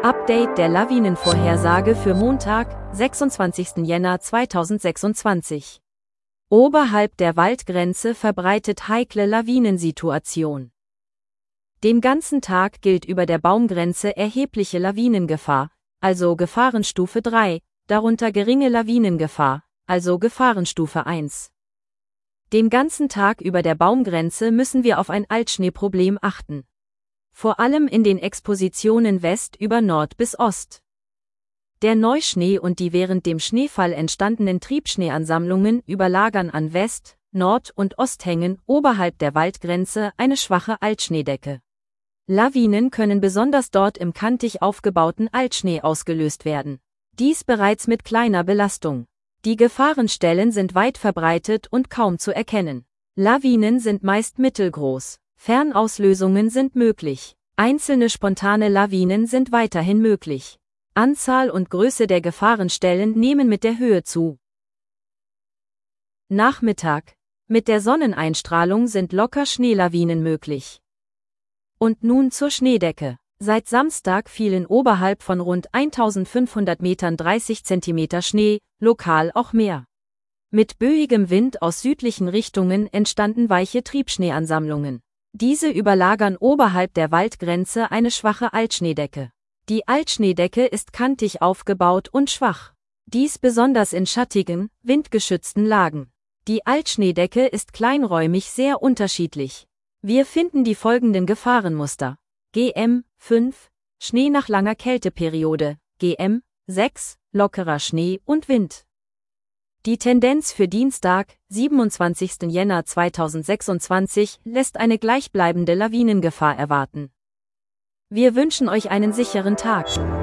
Update der Lawinenvorhersage für Montag, 26. Jänner 2026. Oberhalb der Waldgrenze verbreitet heikle Lawinensituation. Den ganzen Tag gilt über der Baumgrenze erhebliche Lawinengefahr, also Gefahrenstufe 3, darunter geringe Lawinengefahr, also Gefahrenstufe 1. Den ganzen Tag über der Baumgrenze müssen wir auf ein Altschneeproblem achten. Vor allem in den Expositionen West über Nord bis Ost. Der Neuschnee und die während dem Schneefall entstandenen Triebschneeansammlungen überlagern an West-, Nord- und Osthängen oberhalb der Waldgrenze eine schwache Altschneedecke. Lawinen können besonders dort im kantig aufgebauten Altschnee ausgelöst werden. Dies bereits mit kleiner Belastung. Die Gefahrenstellen sind weit verbreitet und kaum zu erkennen. Lawinen sind meist mittelgroß. Fernauslösungen sind möglich. Einzelne spontane Lawinen sind weiterhin möglich. Anzahl und Größe der Gefahrenstellen nehmen mit der Höhe zu. Nachmittag. Mit der Sonneneinstrahlung sind locker Schneelawinen möglich. Und nun zur Schneedecke. Seit Samstag fielen oberhalb von rund 1500 Metern 30 cm Schnee, lokal auch mehr. Mit böigem Wind aus südlichen Richtungen entstanden weiche Triebschneeansammlungen. Diese überlagern oberhalb der Waldgrenze eine schwache Altschneedecke. Die Altschneedecke ist kantig aufgebaut und schwach. Dies besonders in schattigen, windgeschützten Lagen. Die Altschneedecke ist kleinräumig sehr unterschiedlich. Wir finden die folgenden Gefahrenmuster. GM 5, Schnee nach langer Kälteperiode, GM 6, lockerer Schnee und Wind. Die Tendenz für Dienstag, 27. Jänner 2026, lässt eine gleichbleibende Lawinengefahr erwarten. Wir wünschen euch einen sicheren Tag.